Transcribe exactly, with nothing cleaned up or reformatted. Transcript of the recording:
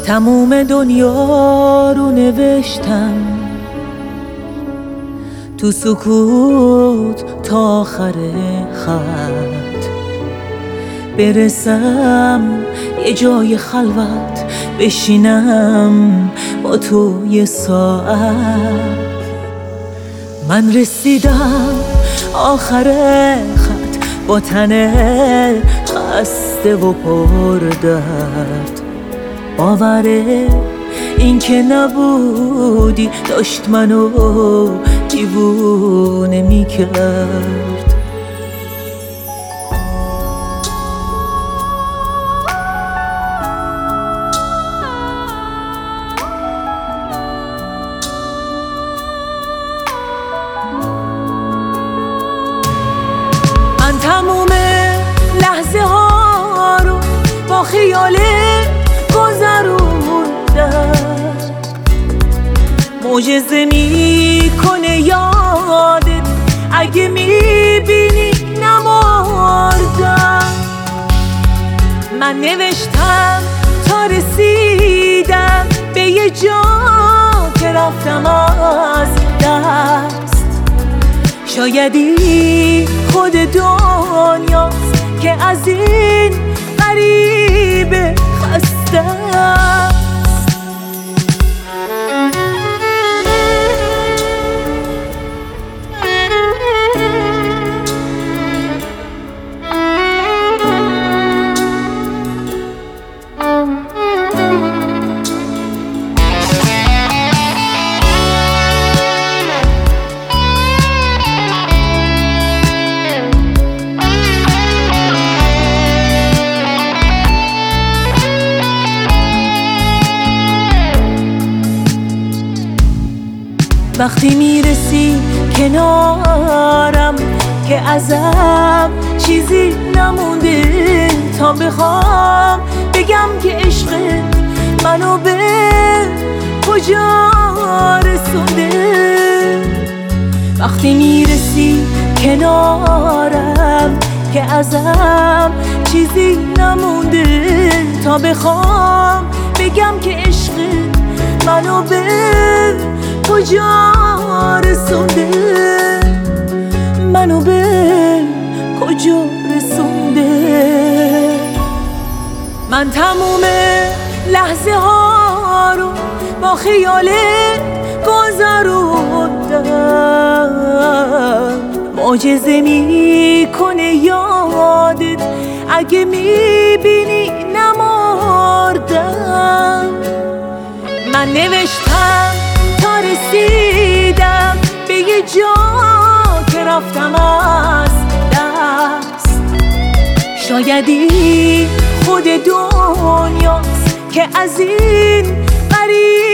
تموم دنیا رو نوشتم تو سکوت تا آخر خط، برسم یه جای خلوت بشینم با تو یه ساعت. من رسیدم آخر خط با تن خسته و پردرد، باوره این که نبودی داشت منو دیوونه میکرد. من تموم لحظه ها رو با خیاله گذروندم، معجزه میکنه یادت اگه میبینی نمردم. من نوشتم تا رسیدم به یه جا که رفتم از دست، شایدی خود دنیاست که از این غریبه خسته است. وقتی میرسی کنارم که ازم چیزی نمونده تا بخوام بگم که عشق منو به کجا رسونده. وقتی میرسی کنارم که ازم چیزی نمونده تا بخوام بگم که عشق منو به کجا رسونده، منو به کجا رسونده. من تموم لحظه ها رو با خیاله گذروندم، معجزه میکنه یادت اگه میبینی نمردم. من نوشتم تا رسیدم به یه جا که رفتم از دست، شایدی خود دنیاست که از این غریب